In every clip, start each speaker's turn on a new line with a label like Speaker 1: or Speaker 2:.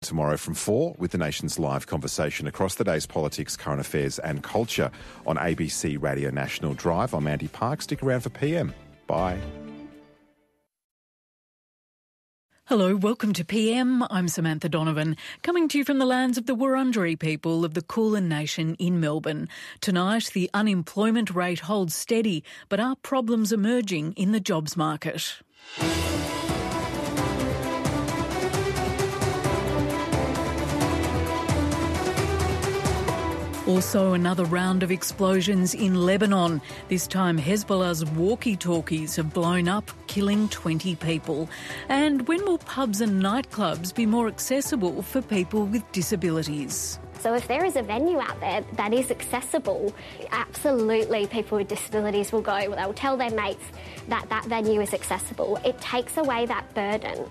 Speaker 1: Tomorrow from 4 with the nation's live conversation across the day's politics, current affairs and culture on ABC Radio National Drive. I'm Andy Park. Stick around for PM. Bye.
Speaker 2: Hello, welcome to PM. I'm Samantha Donovan, coming to you from the lands of the Wurundjeri people of the Kulin Nation in Melbourne. Tonight, the unemployment rate holds steady, but are problems emerging in the jobs market? Also, another round of explosions in Lebanon. This time, Hezbollah's walkie-talkies have blown up, killing 20 people. And when will pubs and nightclubs be more accessible for people with disabilities?
Speaker 3: So if there is a venue out there that is accessible, absolutely people with disabilities will go. They'll tell their mates that that venue is accessible. It takes away that burden.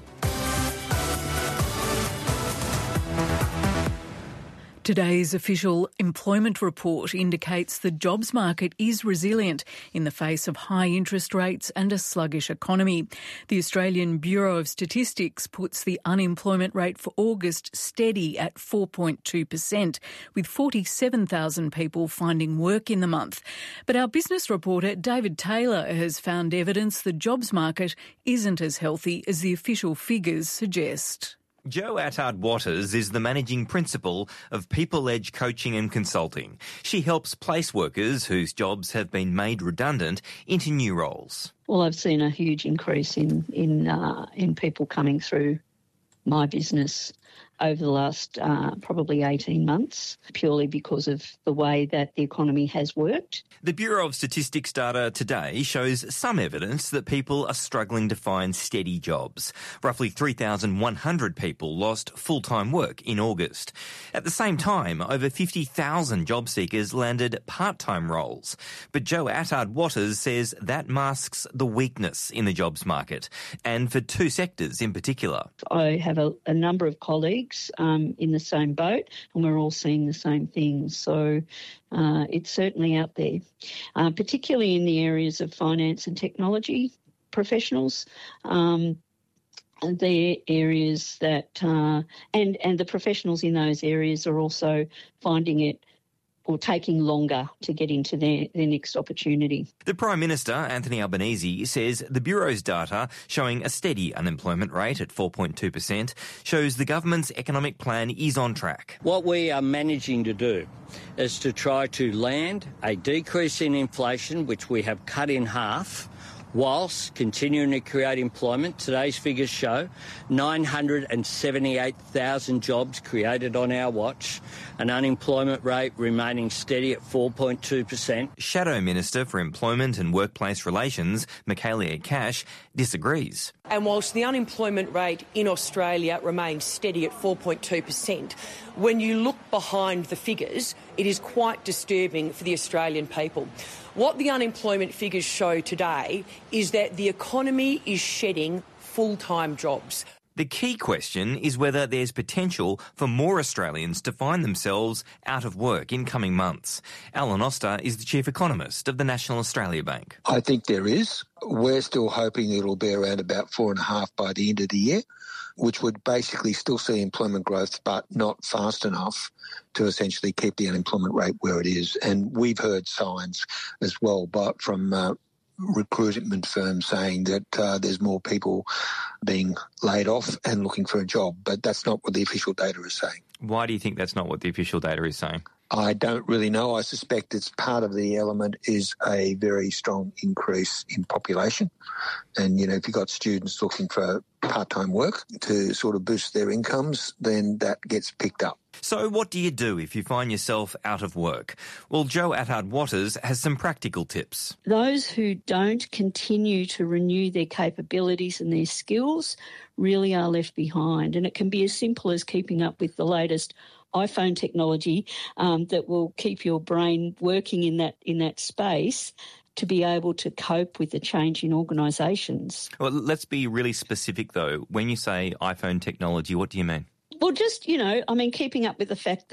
Speaker 2: Today's official employment report indicates the jobs market is resilient in the face of high interest rates and a sluggish economy. The Australian Bureau of Statistics puts the unemployment rate for August steady at 4.2%, with 47,000 people finding work in the month. But our business reporter David Taylor has found evidence the jobs market isn't as healthy as the official figures suggest.
Speaker 4: Jo Attard-Watters is the managing principal of People Edge Coaching and Consulting. She helps place workers whose jobs have been made redundant into new roles.
Speaker 5: Well, I've seen a huge increase in people coming through my business over the last probably 18 months, purely because of the way that the economy has worked.
Speaker 4: The Bureau of Statistics data today shows some evidence that people are struggling to find steady jobs. Roughly 3,100 people lost full-time work in August. At the same time, over 50,000 job seekers landed part-time roles. But Jo Attard-Watters says that masks the weakness in the jobs market, and for two sectors in particular.
Speaker 5: I have a number of colleagues in the same boat, and we're all seeing the same things. So it's certainly out there, particularly in the areas of finance and technology professionals. The areas that, and the professionals in those areas are also finding it or taking longer to get into their next opportunity.
Speaker 4: The Prime Minister, Anthony Albanese, says the Bureau's data showing a steady unemployment rate at 4.2% shows the government's economic plan is on track.
Speaker 6: What we are managing to do is to try to land a decrease in inflation, which we have cut in half, whilst continuing to create employment. Today's figures show 978,000 jobs created on our watch, an unemployment rate remaining steady at 4.2%.
Speaker 4: Shadow Minister for Employment and Workplace Relations, Michaelia Cash, disagrees.
Speaker 7: And whilst the unemployment rate in Australia remains steady at 4.2%, when you look behind the figures, it is quite disturbing for the Australian people. What the unemployment figures show today is that the economy is shedding full-time jobs.
Speaker 4: The key question is whether there's potential for more Australians to find themselves out of work in coming months. Alan Oster is the Chief Economist of the National Australia Bank.
Speaker 8: I think there is. We're still hoping it'll be around about 4.5 by the end of the year, which would basically still see employment growth but not fast enough to essentially keep the unemployment rate where it is. And we've heard signs as well but from recruitment firms saying that there's more people being laid off and looking for a job, but that's not what the official data is saying.
Speaker 4: Why do you think that's not what the official data is saying?
Speaker 8: I don't really know. I suspect it's part of the element is a very strong increase in population. And, you know, if you've got students looking for part-time work to sort of boost their incomes, then that gets picked up.
Speaker 4: So what do you do if you find yourself out of work? Well, Jo Attard-Watters has some practical tips.
Speaker 5: Those who don't continue to renew their capabilities and their skills really are left behind. And it can be as simple as keeping up with the latest iPhone technology that will keep your brain working in that space to be able to cope with the change in organisations.
Speaker 4: Well, let's be really specific, though. When you say iPhone technology, what do you mean?
Speaker 5: Well, just, keeping up with the fact that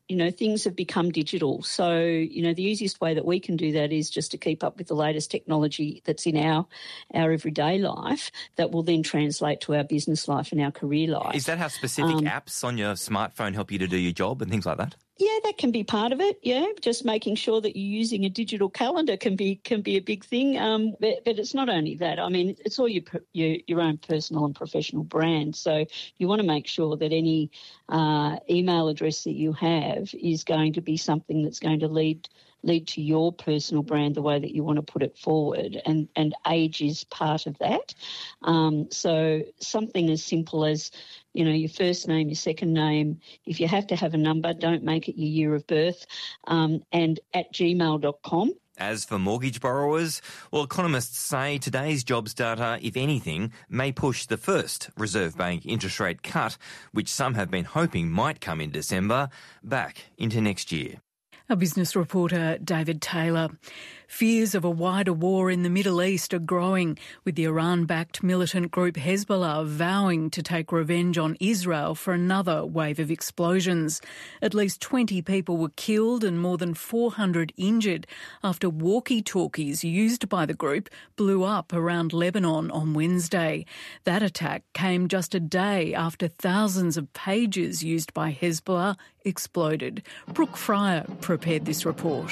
Speaker 5: things have become digital. So, the easiest way that we can do that is just to keep up with the latest technology that's in our everyday life that will then translate to our business life and our career life.
Speaker 4: Is that how specific apps on your smartphone help you to do your job and things like that?
Speaker 5: Yeah, that can be part of it. Yeah, just making sure that you're using a digital calendar can be a big thing. But it's not only that. I mean, it's all your own personal and professional brand. So you want to make sure that any email address that you have is going to be something that's going to lead to your personal brand, the way that you want to put it forward, and age is part of that. So something as simple as, your first name, your second name. If you have to have a number, don't make it your year of birth, and at gmail.com.
Speaker 4: As for mortgage borrowers, well, economists say today's jobs data, if anything, may push the first Reserve Bank interest rate cut, which some have been hoping might come in December, back into next year.
Speaker 2: Our business reporter David Taylor. Fears of a wider war in the Middle East are growing, with the Iran-backed militant group Hezbollah vowing to take revenge on Israel for another wave of explosions. At least 20 people were killed and more than 400 injured after walkie-talkies used by the group blew up around Lebanon on Wednesday. That attack came just a day after thousands of pages used by Hezbollah exploded. Brooke Fryer prepared this report.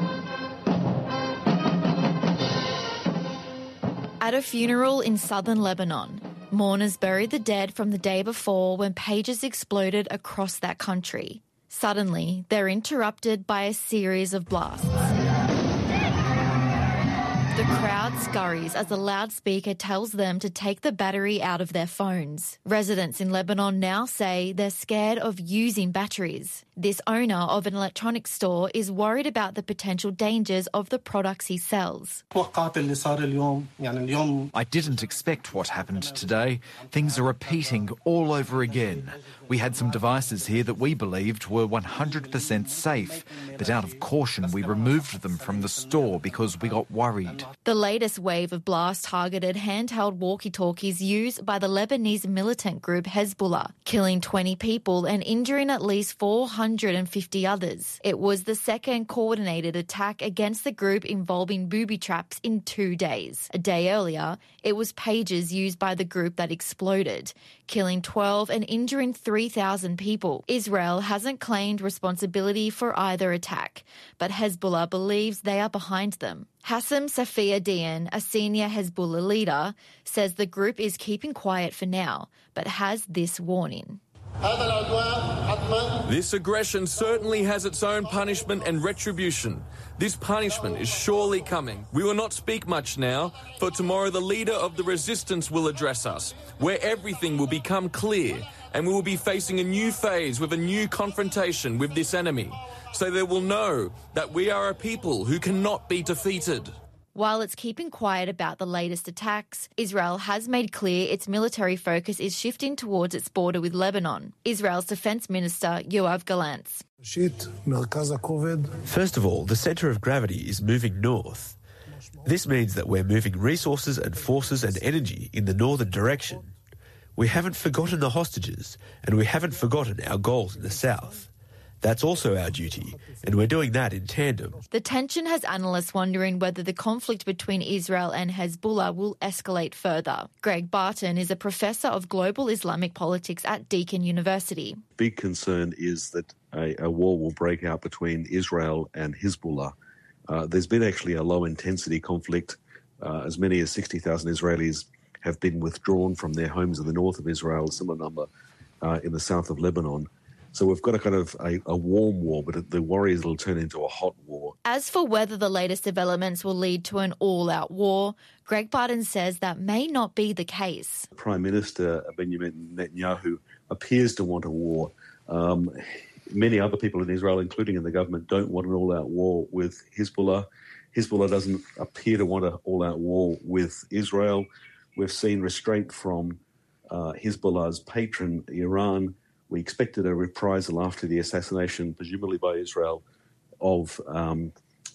Speaker 9: At a funeral in southern Lebanon, mourners buried the dead from the day before when pages exploded across that country. Suddenly, they're interrupted by a series of blasts. The crowd scurries as a loudspeaker tells them to take the battery out of their phones. Residents in Lebanon now say they're scared of using batteries. This owner of an electronics store is worried about the potential dangers of the products he sells.
Speaker 10: I didn't expect what happened today. Things are repeating all over again. We had some devices here that we believed were 100% safe, but out of caution we removed them from the store because we got worried.
Speaker 9: The latest wave of blasts targeted handheld walkie-talkies used by the Lebanese militant group Hezbollah, killing 20 people and injuring at least 450 others. It was the second coordinated attack against the group involving booby traps in 2 days. A day earlier, it was pages used by the group that exploded, killing 12 and injuring 3,000 people. Israel hasn't claimed responsibility for either attack, but Hezbollah believes they are behind them. Hassam Safiuddin, a senior Hezbollah leader, says the group is keeping quiet for now, but has this warning.
Speaker 11: This aggression certainly has its own punishment and retribution. This punishment is surely coming. We will not speak much now, for tomorrow the leader of the resistance will address us, where everything will become clear, and we will be facing a new phase with a new confrontation with this enemy. So they will know that we are a people who cannot be defeated.
Speaker 9: While it's keeping quiet about the latest attacks, Israel has made clear its military focus is shifting towards its border with Lebanon. Israel's Defence Minister Yoav Galantz.
Speaker 12: First of all, the centre of gravity is moving north. This means that we're moving resources and forces and energy in the northern direction. We haven't forgotten the hostages, and we haven't forgotten our goals in the south. That's also our duty, and we're doing that in tandem.
Speaker 9: The tension has analysts wondering whether the conflict between Israel and Hezbollah will escalate further. Greg Barton is a professor of global Islamic politics at Deakin University.
Speaker 13: Big concern is that a war will break out between Israel and Hezbollah. There's been actually a low-intensity conflict. As many as 60,000 Israelis have been withdrawn from their homes in the north of Israel, a similar number in the south of Lebanon. So we've got a kind of a warm war, but the worry is it'll turn into a hot war.
Speaker 9: As for whether the latest developments will lead to an all-out war, Greg Barton says that may not be the case.
Speaker 13: Prime Minister Benjamin Netanyahu appears to want a war. Many other people in Israel, including in the government, don't want an all-out war with Hezbollah. Hezbollah doesn't appear to want an all-out war with Israel. We've seen restraint from Hezbollah's patron, Iran. We expected a reprisal after the assassination, presumably by Israel, of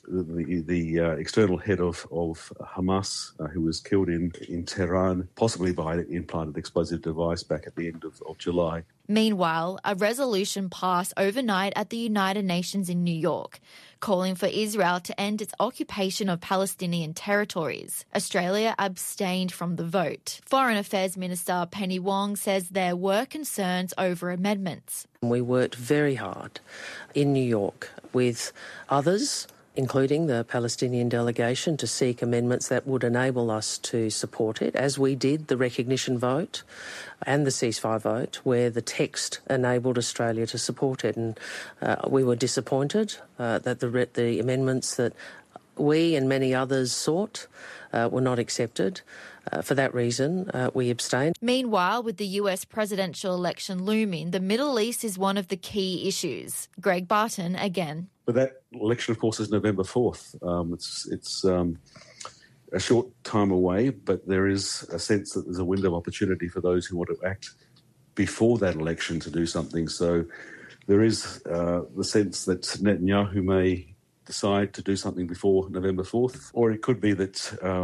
Speaker 13: the external head of Hamas, who was killed in Tehran, possibly by an implanted explosive device back at the end of July.
Speaker 9: Meanwhile, a resolution passed overnight at the United Nations in New York, calling for Israel to end its occupation of Palestinian territories. Australia abstained from the vote. Foreign Affairs Minister Penny Wong says there were concerns over amendments.
Speaker 14: We worked very hard in New York with others, including the Palestinian delegation, to seek amendments that would enable us to support it, as we did the recognition vote and the ceasefire vote, where the text enabled Australia to support it. And we were disappointed that the amendments that we and many others sought were not accepted. For that reason, we abstained.
Speaker 9: Meanwhile, with the US presidential election looming, the Middle East is one of the key issues. Greg Barton again.
Speaker 13: But that election, of course, is November 4th. It's a short time away, but there is a sense that there's a window of opportunity for those who want to act before that election to do something. So there is the sense that Netanyahu may decide to do something before November 4th, or it could be that,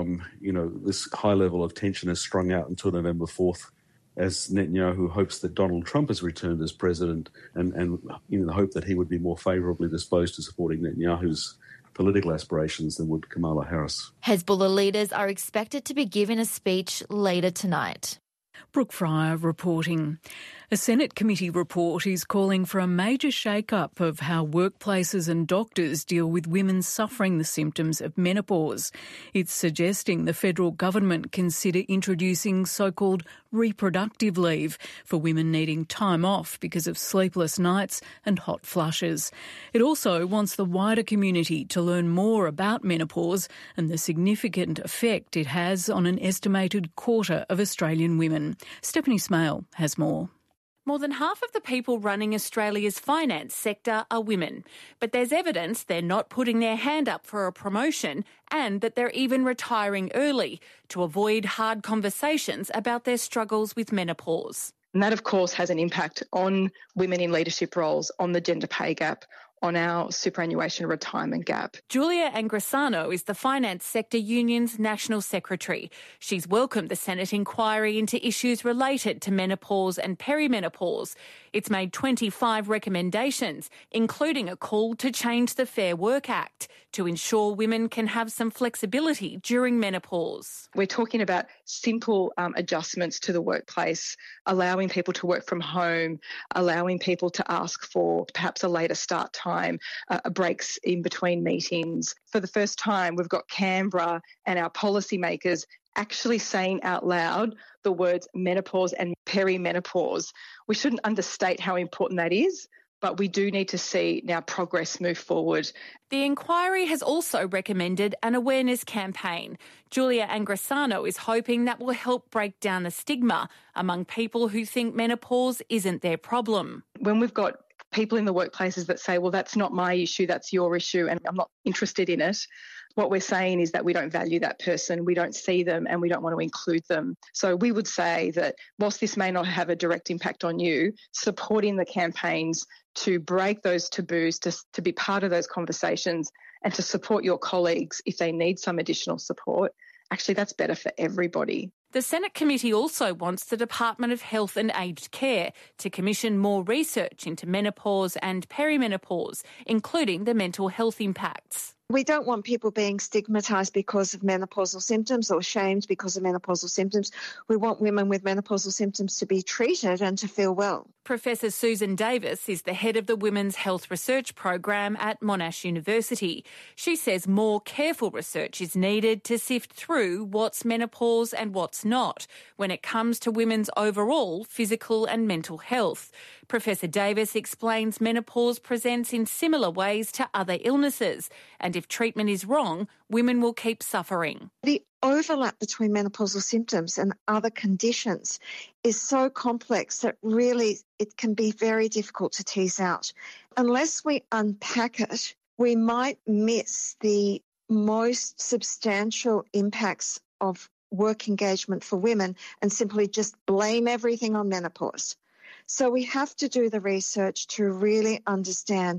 Speaker 13: this high level of tension is strung out until November 4th, as Netanyahu hopes that Donald Trump has returned as president, and in the hope that he would be more favourably disposed to supporting Netanyahu's political aspirations than would Kamala Harris.
Speaker 9: Hezbollah leaders are expected to be given a speech later tonight.
Speaker 2: Brooke Fryer reporting. A Senate committee report is calling for a major shake-up of how workplaces and doctors deal with women suffering the symptoms of menopause. It's suggesting the federal government consider introducing so-called reproductive leave for women needing time off because of sleepless nights and hot flushes. It also wants the wider community to learn more about menopause and the significant effect it has on an estimated quarter of Australian women. Stephanie Smale has more.
Speaker 15: More than half of the people running Australia's finance sector are women, but there's evidence they're not putting their hand up for a promotion and that they're even retiring early to avoid hard conversations about their struggles with menopause.
Speaker 16: And that, of course, has an impact on women in leadership roles, on the gender pay gap, on our superannuation retirement gap.
Speaker 15: Julia Angrisano is the Finance Sector Union's National Secretary. She's welcomed the Senate inquiry into issues related to menopause and perimenopause. It's made 25 recommendations, including a call to change the Fair Work Act to ensure women can have some flexibility during menopause.
Speaker 16: We're talking about simple adjustments to the workplace, allowing people to work from home, allowing people to ask for perhaps a later start time, breaks in between meetings. For the first time, we've got Canberra and our policymakers actually saying out loud the words menopause and perimenopause. We shouldn't understate how important that is, but we do need to see now progress move forward.
Speaker 15: The inquiry has also recommended an awareness campaign. Julia Angrisano is hoping that will help break down the stigma among people who think menopause isn't their problem.
Speaker 16: When we've got people in the workplaces that say, well, that's not my issue, that's your issue, and I'm not interested in it, what we're saying is that we don't value that person, we don't see them, and we don't want to include them. So we would say that whilst this may not have a direct impact on you, supporting the campaigns to break those taboos, to be part of those conversations and to support your colleagues if they need some additional support, actually that's better for everybody.
Speaker 15: The Senate committee also wants the Department of Health and Aged Care to commission more research into menopause and perimenopause, including the mental health impacts.
Speaker 17: We don't want people being stigmatised because of menopausal symptoms or shamed because of menopausal symptoms. We want women with menopausal symptoms to be treated and to feel well.
Speaker 15: Professor Susan Davis is the head of the Women's Health Research Program at Monash University. She says more careful research is needed to sift through what's menopause and what's not when it comes to women's overall physical and mental health. Professor Davis explains menopause presents in similar ways to other illnesses, and if treatment is wrong, women will keep suffering.
Speaker 17: The overlap between menopausal symptoms and other conditions is so complex that really it can be very difficult to tease out. Unless we unpack it, we might miss the most substantial impacts of work engagement for women and simply just blame everything on menopause. So we have to do the research to really understand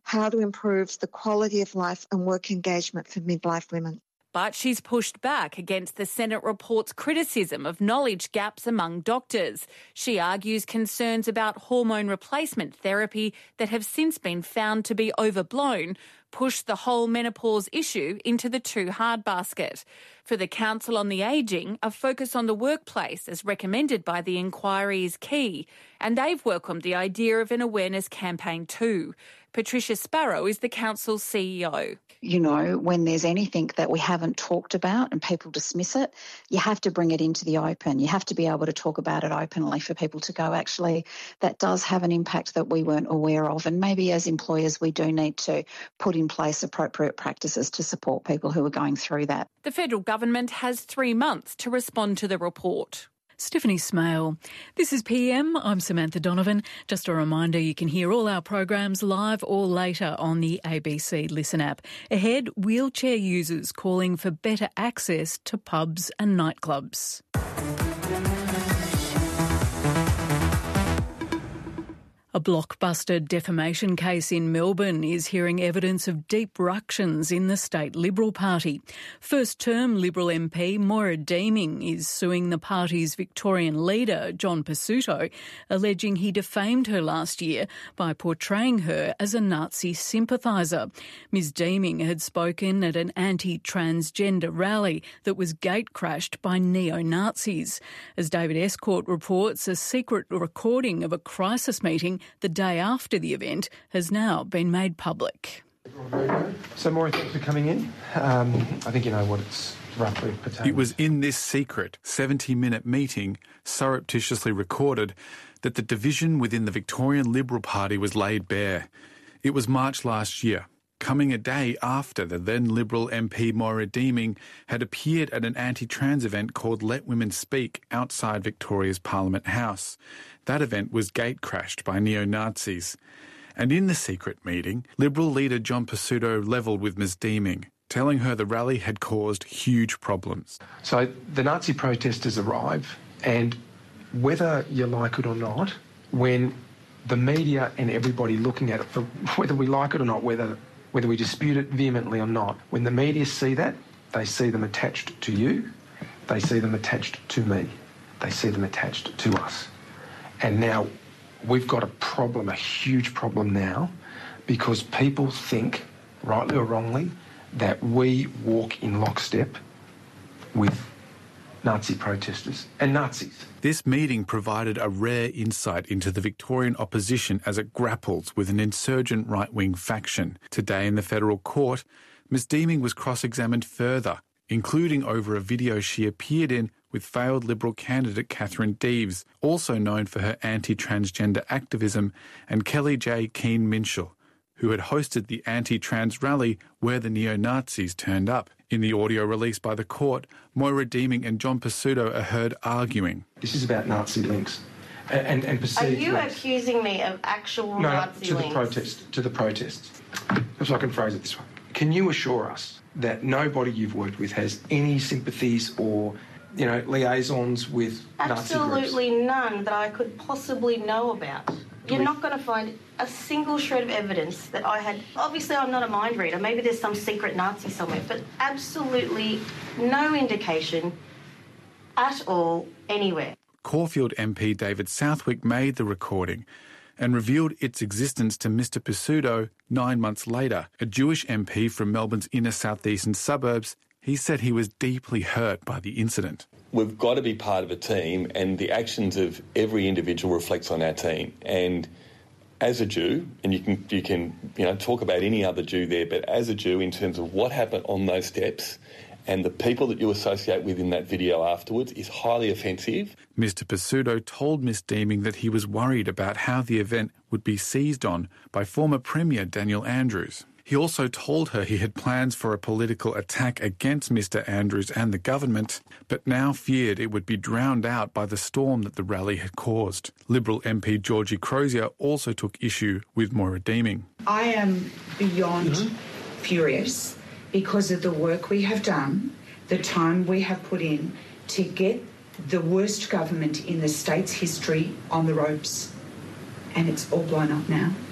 Speaker 17: how to improve the quality of life and work engagement for midlife women.
Speaker 15: But she's pushed back against the Senate report's criticism of knowledge gaps among doctors. She argues concerns about hormone replacement therapy that have since been found to be overblown push the whole menopause issue into the too hard basket. For the Council on the Ageing, a focus on the workplace, as recommended by the inquiry, is key, and they've welcomed the idea of an awareness campaign too. Patricia Sparrow is the Council's CEO.
Speaker 18: You know, when there's anything that we haven't talked about and people dismiss it, you have to bring it into the open. You have to be able to talk about it openly for people to go, actually, that does have an impact that we weren't aware of. And maybe as employers, we do need to put in place appropriate practices to support people who are going through that.
Speaker 15: The federal government has 3 months to respond to the report.
Speaker 2: Stephanie Smale. This is PM. I'm Samantha Donovan. Just a reminder, you can hear all our programs live or later on the ABC Listen app. Ahead, wheelchair users calling for better access to pubs and nightclubs. A blockbuster defamation case in Melbourne is hearing evidence of deep ructions in the state Liberal Party. First-term Liberal MP Moira Deeming is suing the party's Victorian leader, John Pesutto, alleging he defamed her last year by portraying her as a Nazi sympathiser. Ms Deeming had spoken at an anti-transgender rally that was gate-crashed by neo-Nazis. As David Escourt reports, a secret recording of a crisis meeting the day after the event has now been made public.
Speaker 19: So, Maura, thanks for coming in. I think you know what it's roughly pertains.
Speaker 20: It was in this secret 70-minute meeting, surreptitiously recorded, that the division within the Victorian Liberal Party was laid bare. It was March last year, coming a day after the then Liberal MP Moira Deeming had appeared at an anti-trans event called Let Women Speak outside Victoria's Parliament House. That event was gate-crashed by neo-Nazis. And in the secret meeting, Liberal leader John Pesutto levelled with Ms Deeming, telling her the rally had caused huge problems.
Speaker 19: So the Nazi protesters arrive, and whether you like it or not, when the media and everybody looking at it, for whether we like it or not, whether we dispute it vehemently or not, when the media see that, they see them attached to you, they see them attached to me, they see them attached to us. And now we've got a problem, a huge problem now, because people think, rightly or wrongly, that we walk in lockstep with Nazi protesters and Nazis.
Speaker 20: This meeting provided a rare insight into the Victorian opposition as it grapples with an insurgent right-wing faction. Today in the federal court, Ms Deeming was cross-examined further, including over a video she appeared in with failed Liberal candidate Catherine Deeves, also known for her anti-transgender activism, and Kelly J. Keane-Minshall, who had hosted the anti-trans rally where the neo-Nazis turned up. In the audio released by the court, Moira Deeming and John Pesutto are heard arguing.
Speaker 19: This is about Nazi links and perceived
Speaker 21: links. Are you
Speaker 19: links.
Speaker 21: accusing me of actual Nazi links?
Speaker 19: To the protests. If I can phrase it this way. Can you assure us that nobody you've worked with has any sympathies or, you know, liaisons with Nazi groups?
Speaker 21: Absolutely none that I could possibly know about. You're not going to find a single shred of evidence that I had. Obviously, I'm not a mind reader. Maybe there's some secret Nazi somewhere, but absolutely no indication at all anywhere.
Speaker 20: Caulfield MP David Southwick made the recording and revealed its existence to Mr Pesutto 9 months later. A Jewish MP from Melbourne's inner southeastern suburbs, he said he was deeply hurt by the incident.
Speaker 22: We've got to be part of a team, and the actions of every individual reflects on our team. And as a Jew, and you can talk about any other Jew there, but as a Jew, in terms of what happened on those steps and the people that you associate with in that video afterwards is highly offensive.
Speaker 20: Mr Pesutto told Ms Deeming that he was worried about how the event would be seized on by former Premier Daniel Andrews. He also told her he had plans for a political attack against Mr Andrews and the government, but now feared it would be drowned out by the storm that the rally had caused. Liberal MP Georgie Crozier also took issue with Moira Deeming.
Speaker 23: I am beyond furious because of the work we have done, the time we have put in to get the worst government in the state's history on the ropes. And it's all blown up now.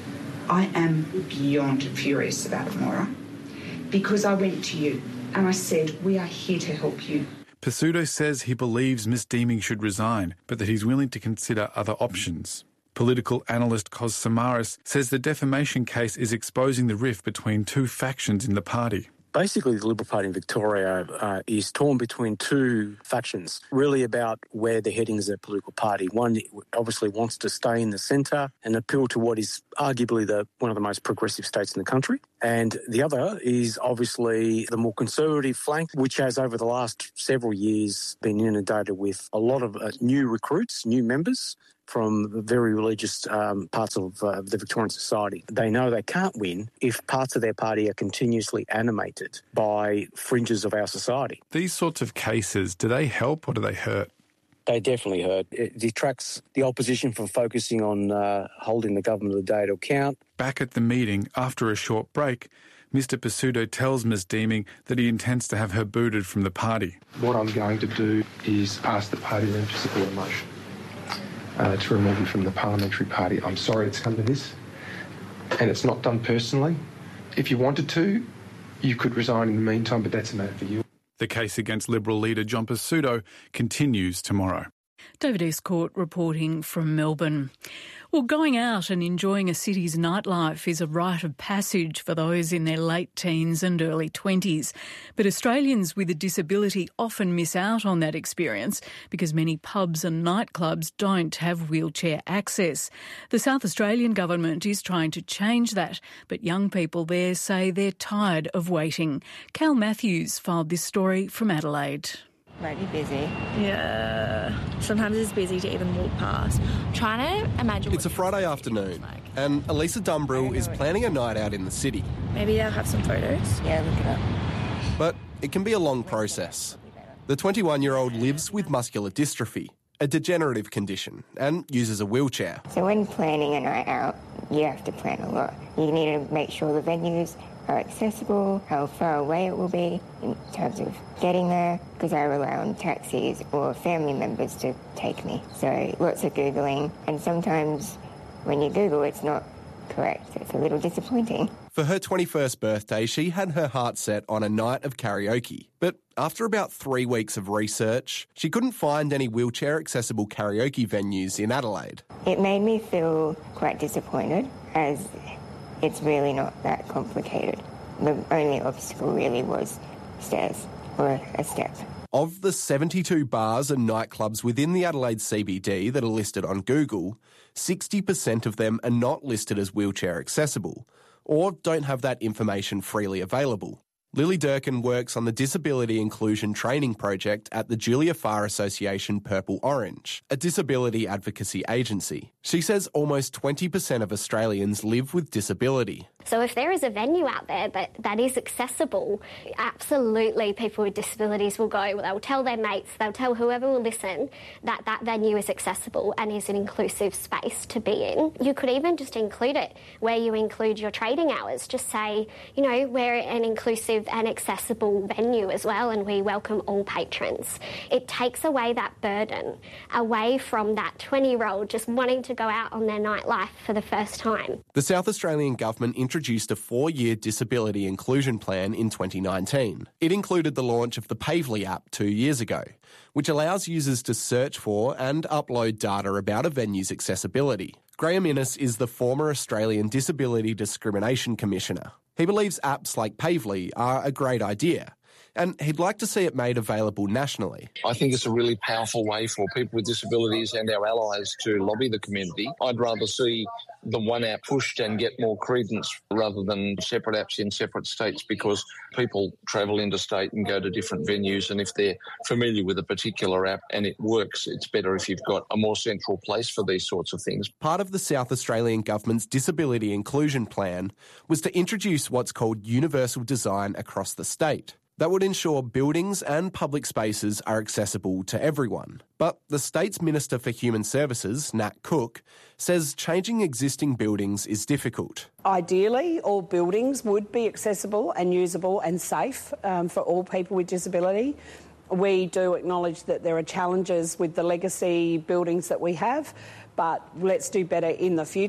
Speaker 23: I am beyond furious about it, Moira, because I went to you and I said, we are here to help you.
Speaker 20: Pesutto says he believes Ms Deeming should resign, but that he's willing to consider other options. Political analyst Kos Samaras says the defamation case is exposing the rift between two factions in the party.
Speaker 1: Basically, the Liberal Party in Victoria is torn between two factions, really about where they're heading as a political party. One obviously wants to stay in the centre and appeal to what is arguably one of the most progressive states in the country. And the other is obviously the more conservative flank, which has over the last several years been inundated with a lot of new recruits, new members from very religious parts of the Victorian society. They know they can't win if parts of their party are continuously animated by fringes of our society.
Speaker 20: These sorts of cases, do they help or do they hurt?
Speaker 1: They definitely hurt. It detracts the opposition from focusing on holding the government of the day to account.
Speaker 20: Back at the meeting, after a short break, Mr Pesutto tells Ms Deeming that he intends to have her booted from the party.
Speaker 19: What I'm going to do is ask the party then to support a motion to remove you from the parliamentary party. I'm sorry it's come to this, and it's not done personally. If you wanted to, you could resign in the meantime, but that's a matter for you.
Speaker 20: The case against Liberal leader John Pesutto continues tomorrow.
Speaker 2: David Estcourt reporting from Melbourne. Well, going out and enjoying a city's nightlife is a rite of passage for those in their late teens and early 20s. But Australians with a disability often miss out on that experience because many pubs and nightclubs don't have wheelchair access. The South Australian government is trying to change that, but young people there say they're tired of waiting. Cal Matthews filed this story from Adelaide.
Speaker 3: Might be busy. Yeah. Sometimes it's busy to even walk past. I'm trying to imagine.
Speaker 6: It's a Friday afternoon, and Elisa Dumbrill is planning a night out in the city.
Speaker 3: Maybe they'll have some photos. Yeah, look it up.
Speaker 6: But it can be a long process. The 21-year-old lives with muscular dystrophy, a degenerative condition, and uses a wheelchair.
Speaker 24: So when planning a night out, you have to plan a lot. You need to make sure the venues are accessible, how far away it will be in terms of getting there, because I rely on taxis or family members to take me. So lots of Googling, and sometimes when you Google, it's not correct. It's a little disappointing.
Speaker 6: For her 21st birthday, she had her heart set on a night of karaoke. But after about 3 weeks of research, she couldn't find any wheelchair-accessible karaoke venues in Adelaide.
Speaker 24: It made me feel quite disappointed, as it's really not that complicated. The only obstacle really was stairs or a step.
Speaker 6: Of the 72 bars and nightclubs within the Adelaide CBD that are listed on Google, 60% of them are not listed as wheelchair accessible or don't have that information freely available. Lily Durkin works on the Disability Inclusion Training Project at the Julia Farr Association Purple Orange, a disability advocacy agency. She says almost 20% of Australians live with disability.
Speaker 25: So if there is a venue out there that is accessible, absolutely people with disabilities will go. They'll tell their mates, they'll tell whoever will listen that that venue is accessible and is an inclusive space to be in. You could even just include it where you include your trading hours. Just say, you know, we're an inclusive and accessible venue as well, and we welcome all patrons. It takes away that burden, away from that 20-year-old just wanting to go out on their nightlife for the first time.
Speaker 6: The South Australian government introduced a 4-year disability inclusion plan in 2019. It included the launch of the Pavely app 2 years ago, which allows users to search for and upload data about a venue's accessibility. Graham Innes is the former Australian Disability Discrimination Commissioner. He believes apps like Pavely are a great idea, and he'd like to see it made available nationally.
Speaker 26: I think it's a really powerful way for people with disabilities and our allies to lobby the community. I'd rather see the one app pushed and get more credence rather than separate apps in separate states, because people travel interstate and go to different venues, and if they're familiar with a particular app and it works, it's better if you've got a more central place for these sorts of things.
Speaker 6: Part of the South Australian government's disability inclusion plan was to introduce what's called universal design across the state. That would ensure buildings and public spaces are accessible to everyone. But the state's Minister for Human Services, Nat Cook, says changing existing buildings is difficult.
Speaker 27: Ideally, all buildings would be accessible and usable and safe for all people with disability. We do acknowledge that there are challenges with the legacy buildings that we have, but let's do better in the future.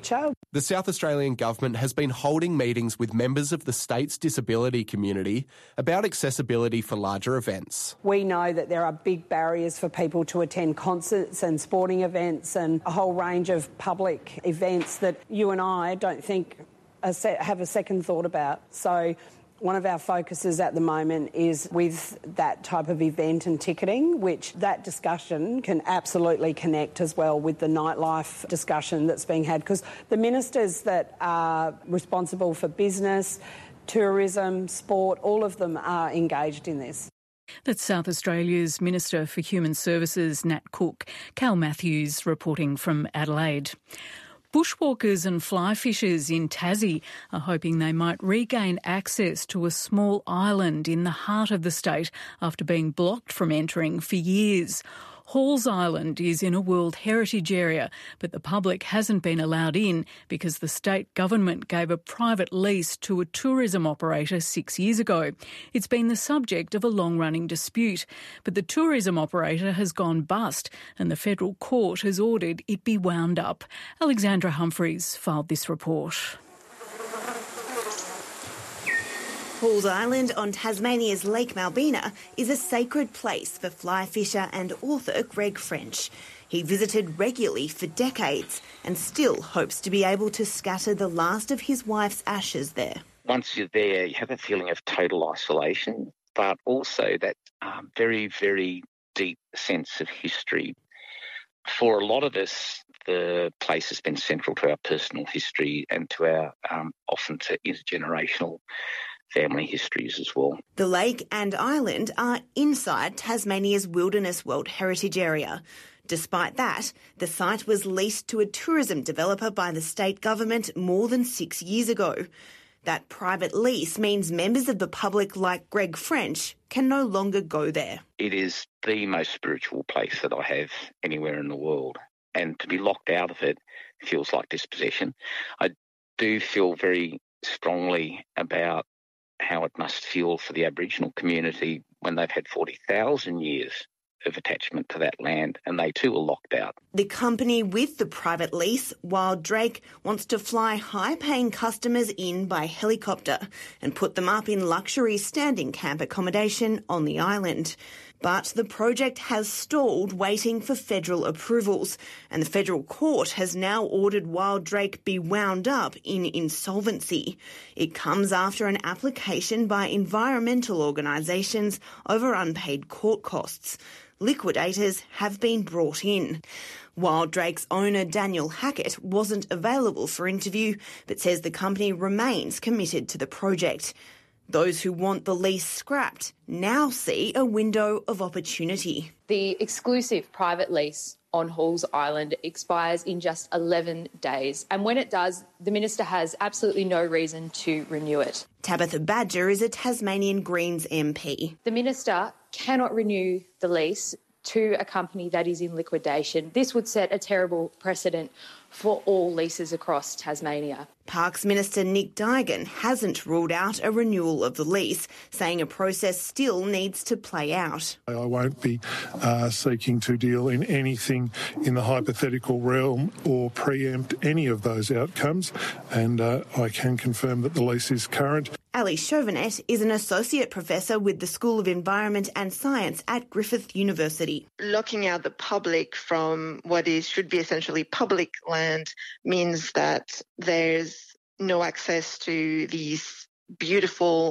Speaker 6: The South Australian Government has been holding meetings with members of the state's disability community about accessibility for larger events.
Speaker 27: We know that there are big barriers for people to attend concerts and sporting events and a whole range of public events that you and I don't think have a second thought about. So one of our focuses at the moment is with that type of event and ticketing, which that discussion can absolutely connect as well with the nightlife discussion that's being had, because the ministers that are responsible for business, tourism, sport, all of them are engaged in this.
Speaker 2: That's South Australia's Minister for Human Services, Nat Cook. Cal Matthews reporting from Adelaide. Bushwalkers and fly fishers in Tassie are hoping they might regain access to a small island in the heart of the state after being blocked from entering for years. Halls Island is in a World Heritage Area, but the public hasn't been allowed in because the state government gave a private lease to a tourism operator 6 years ago. It's been the subject of a long-running dispute, but the tourism operator has gone bust and the federal court has ordered it be wound up. Alexandra Humphreys filed this report.
Speaker 4: Halls Island on Tasmania's Lake Malbina is a sacred place for fly fisher and author Greg French. He visited regularly for decades and still hopes to be able to scatter the last of his wife's ashes there.
Speaker 5: Once you're there, you have a feeling of total isolation, but also that very, very deep sense of history. For a lot of us, the place has been central to our personal history and to our often to intergenerational family histories as well.
Speaker 4: The lake and island are inside Tasmania's Wilderness World Heritage Area. Despite that, the site was leased to a tourism developer by the state government more than 6 years ago. That private lease means members of the public like Greg French can no longer go there.
Speaker 5: It is the most spiritual place that I have anywhere in the world, and to be locked out of it feels like dispossession. I do feel very strongly about how it must feel for the Aboriginal community when they've had 40,000 years of attachment to that land and they too are locked out.
Speaker 4: The company with the private lease, Wild Drake, wants to fly high-paying customers in by helicopter and put them up in luxury standing camp accommodation on the island. But the project has stalled waiting for federal approvals, and the federal court has now ordered Wild Drake be wound up in insolvency. It comes after an application by environmental organisations over unpaid court costs. Liquidators have been brought in. Wild Drake's owner, Daniel Hackett, wasn't available for interview, but says the company remains committed to the project. Those who want the lease scrapped now see a window of opportunity.
Speaker 7: The exclusive private lease on Halls Island expires in just 11 days. And when it does, the Minister has absolutely no reason to renew it.
Speaker 4: Tabitha Badger is a Tasmanian Greens MP.
Speaker 7: The Minister cannot renew the lease to a company that is in liquidation. This would set a terrible precedent for all leases across Tasmania.
Speaker 4: Parks Minister Nick Duigan hasn't ruled out a renewal of the lease, saying a process still needs to play out.
Speaker 8: I won't be seeking to deal in anything in the hypothetical realm or preempt any of those outcomes, and I can confirm that the lease is current.
Speaker 4: Ali Chauvenet is an associate professor with the School of Environment and Science at Griffith University.
Speaker 10: Locking out the public from what should be essentially public land means that there's no access to these beautiful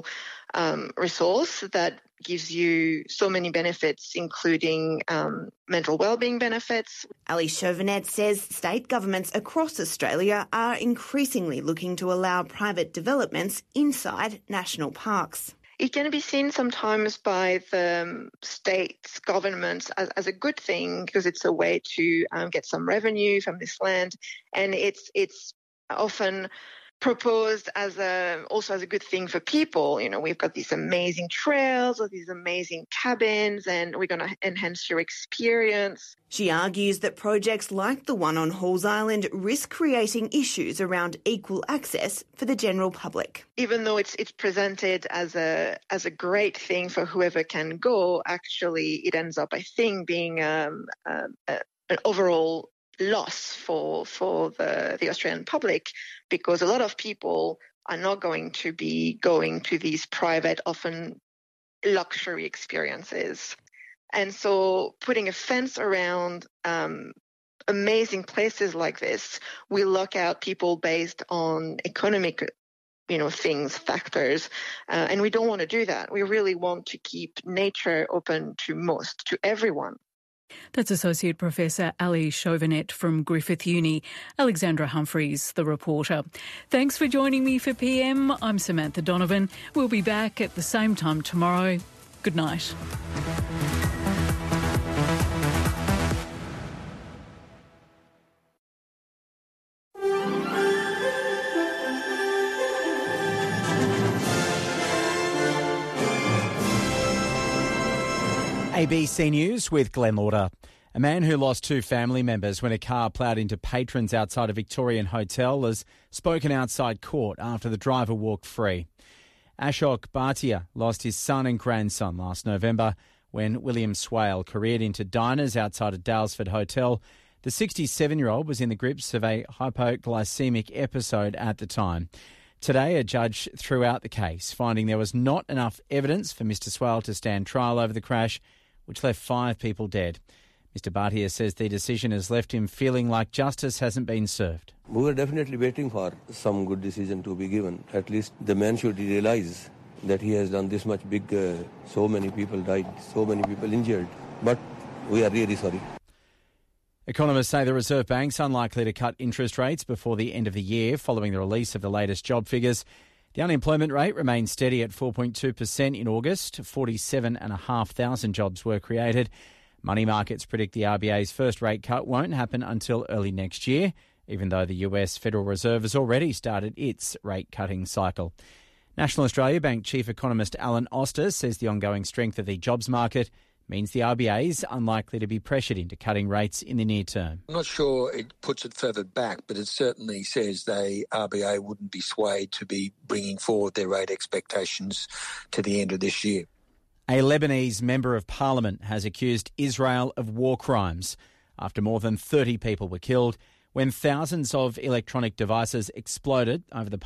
Speaker 10: resource that gives you so many benefits, including mental wellbeing benefits.
Speaker 4: Ali Chauvenet says state governments across Australia are increasingly looking to allow private developments inside national parks.
Speaker 10: It can be seen sometimes by the state governments as a good thing because it's a way to get some revenue from this land, and it's often proposed also as a good thing for people. You know, we've got these amazing trails or these amazing cabins and we're going to enhance your experience.
Speaker 4: She argues that projects like the one on Halls Island risk creating issues around equal access for the general public.
Speaker 10: Even though it's presented as a great thing for whoever can go, actually it ends up, I think, being an overall loss for the Australian public, because a lot of people are not going to be going to these private, often luxury experiences. And so putting a fence around amazing places like this will lock out people based on economic factors, and we don't want to do that. We really want to keep nature open to everyone.
Speaker 2: That's Associate Professor Ali Chauvenet from Griffith Uni. Alexandra Humphreys, the reporter. Thanks for joining me for PM. I'm Samantha Donovan. We'll be back at the same time tomorrow. Good night.
Speaker 9: ABC News with Glenn Lauder. A man who lost 2 family members when a car ploughed into patrons outside a Victorian hotel has spoken outside court after the driver walked free. Ashok Bhatia lost his son and grandson last November when William Swale careered into diners outside a Daylesford hotel. The 67-year-old was in the grips of a hypoglycemic episode at the time. Today, a judge threw out the case, finding there was not enough evidence for Mr Swale to stand trial over the crash, which left 5 people dead. Mr Bhatia says the decision has left him feeling like justice hasn't been served.
Speaker 11: We were definitely waiting for some good decision to be given. At least the man should realise that he has done this much big, so many people died, so many people injured. But we are really sorry.
Speaker 9: Economists say the Reserve Bank's unlikely to cut interest rates before the end of the year following the release of the latest job figures. The unemployment rate remains steady at 4.2% in August. 47,500 jobs were created. Money markets predict the RBA's first rate cut won't happen until early next year, even though the US Federal Reserve has already started its rate-cutting cycle. National Australia Bank Chief Economist Alan Oster says the ongoing strength of the jobs market means the RBA is unlikely to be pressured into cutting rates in the near term.
Speaker 12: I'm not sure it puts it further back, but it certainly says the RBA wouldn't be swayed to be bringing forward their rate expectations to the end of this year.
Speaker 9: A Lebanese member of parliament has accused Israel of war crimes after more than 30 people were killed when thousands of electronic devices exploded over the